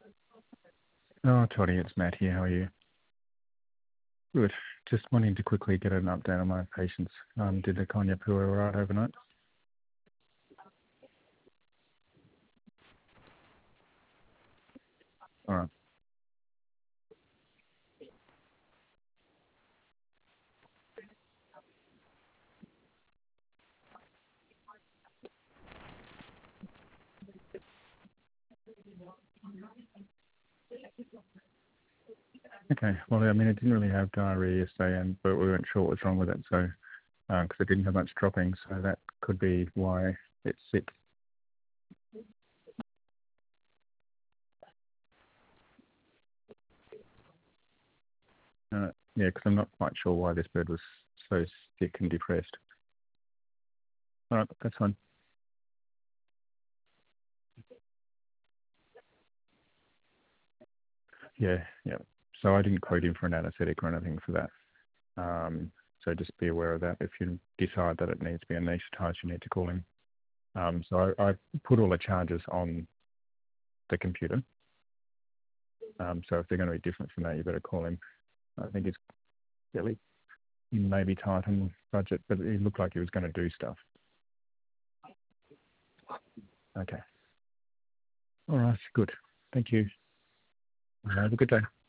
Oh, Toddy, it's Matt here. How are you? Good. Just wanting to quickly get an update on my patients. Did the cognac pour all right overnight? All right. Okay. Well, I mean, it didn't really have diarrhea yesterday, but we weren't sure what was wrong with it. So, because it didn't have much dropping, so that could be why it's sick. Yeah, because I'm not quite sure why this bird was so sick and depressed. All right, that's fine. Yeah, yeah. So I didn't quote him for an anaesthetic or anything for that. So just be aware of that. If you decide that it needs to be anaesthetised, you need to call him. So I put all the charges on the computer. So if they're going to be different from that, you better call him. I think it's fairly maybe tight on budget, but it looked like he was going to do stuff. Okay. All right. Good. Thank you. Have a good day.